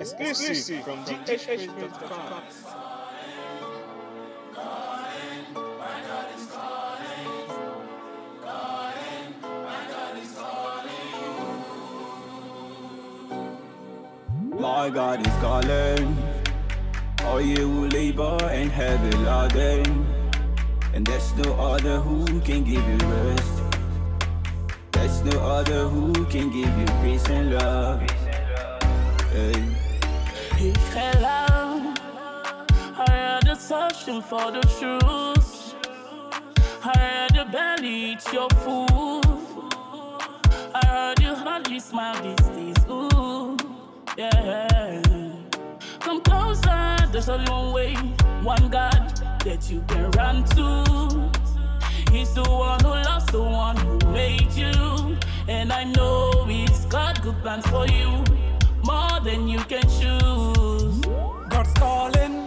Exclusive from GHH.com. My God is calling. All you who labor and heavy laden, and there's no other who can give you rest. There's no other who can give you peace and love. Hey. Hello, I heard the searching for the truth. I heard your belly eat your food. I heard you hardly smile these days. Ooh, yeah. Come closer, there's only one way, one God that you can run to. He's the one who loves the one who made you. And I know he's got good plans for you, more than you can choose. God's calling.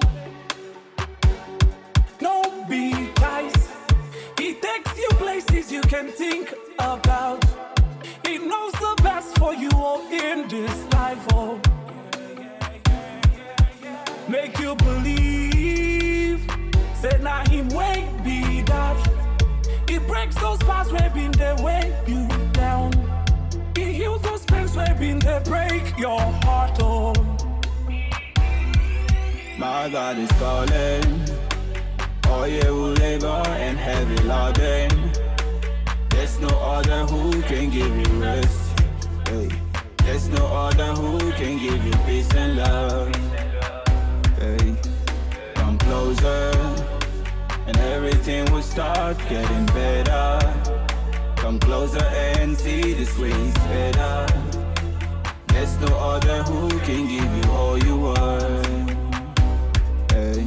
Don't be nice. He takes you places you can think about. He knows the best for you all in this life. Oh, make you believe. Say now him wait be that. He breaks those bars where been they weigh you down. He heals those pains where been they break your heart. Oh, My God is calling. All you who labor and heavy laden, there's no other who can give you rest. Hey. There's no other who can give you peace and love. Hey. Come closer, and everything will start getting better. Come closer and see this way is better. There's no other who can give you all you want. Hey.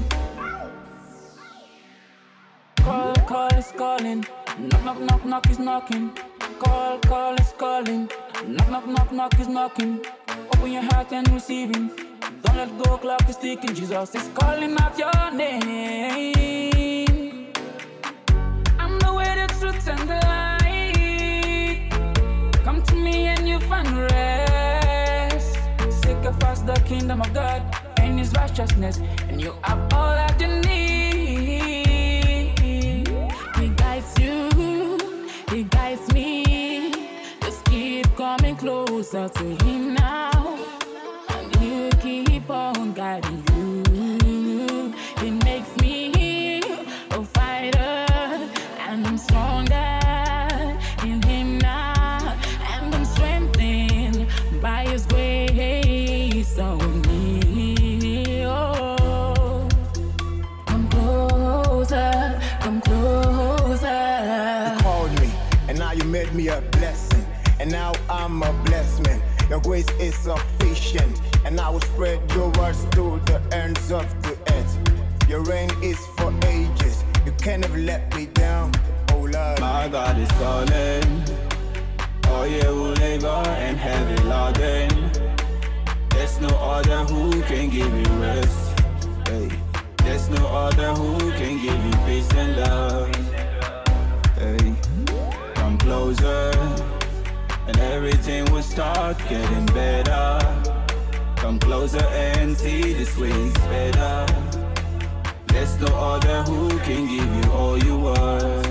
Call is calling. Knock, knock, knock, knock is knocking. Call is calling. Knock, knock, knock, knock is knocking. Open your heart and receive him. Don't let go, clock is ticking. Jesus is calling out your name. I'm the way, the truth, and the light. Come to me and you find rest. Seek first the kingdom of God and his righteousness, and you have all that you need. He guides you, he guides me. Just keep coming closer to him now, and he'll keep on guiding you. He makes me a fighter, and I'm stronger in him now, and I'm strengthened by his grace on me. Oh, come closer, come closer. You called me, and now you made me a blessing, and now I'm a blessed man. Your grace is sufficient, and I will spread your words to the ends of the earth. Your reign is for ages. You can never let me down, oh Lord. My God is calling. All you who labor and heavy laden, there's no other who can give you rest. Hey. There's no other who can give you peace and love. Hey. Come closer, and everything will start getting better. Come closer and see this way is better. There's no other who can give you all you want.